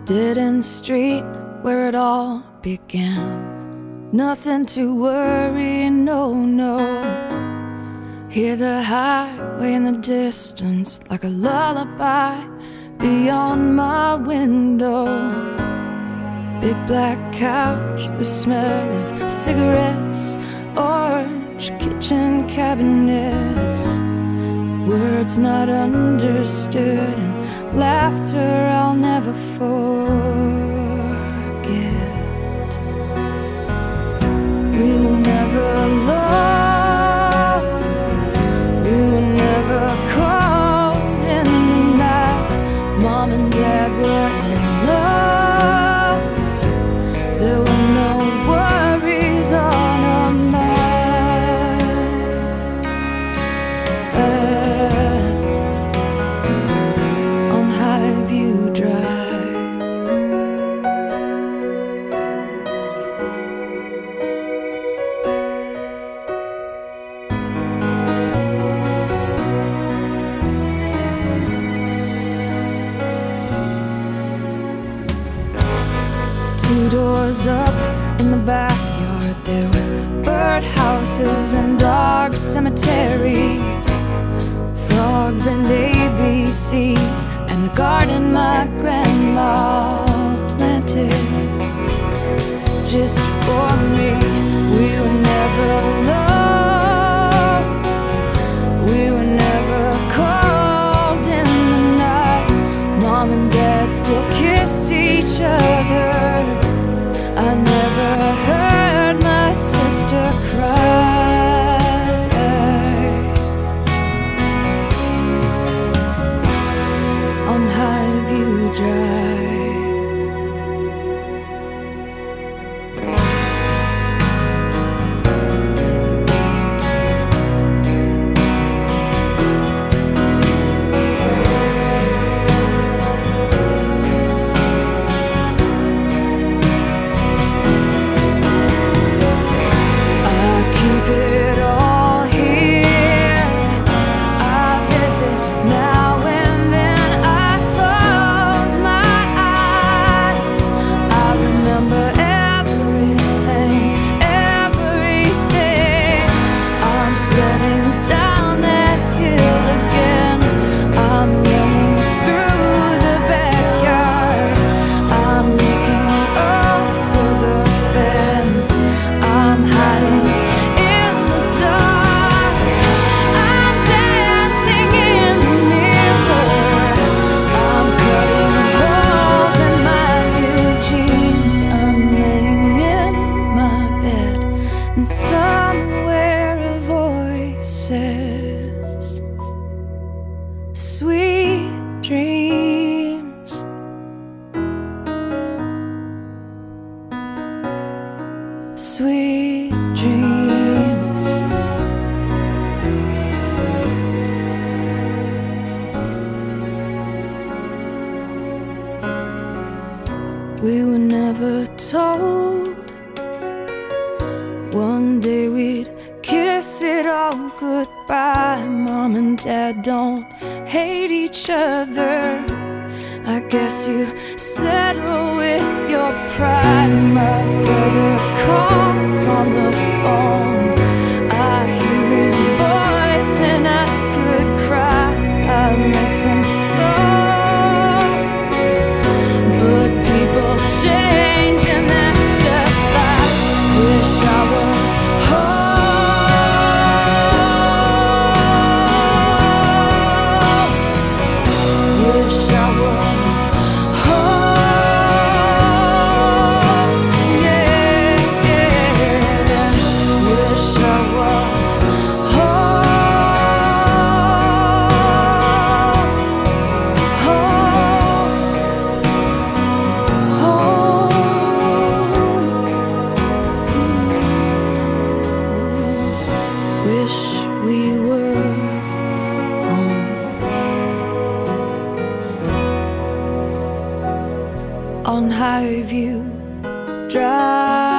Dead end street where it all began. Nothing to worry, no, no. Hear the highway in the distance like a lullaby beyond my window. Big black couch, the smell of cigarettes, orange kitchen cabinets. Words not understood and laughter I'll never forget. We were never alone. We were never cold in the night. Mom and Dad were in love. There were no worries on our mind. On Highview Drive. Two doors up in the backyard, there were birdhouses and dog cemeteries, frogs and ABCs, and the garden my grandma planted just for me. We were never alone. We were never cold in the night. Mom and Dad still kissed each other. I never heard my sister cry. On Highview Drive. Somewhere a voice says, sweet dreams. Sweet dreams. We were never told one day we'd kiss it all goodbye. Mom and Dad don't hate each other. I guess you settle with your pride. My brother calls on the phone. I hear his voice and I could cry. I miss him so. But people change and that's just life. Wish I was home. Wish I was home. Yeah, yeah. Wish I was wish we were home. On Highview Drive.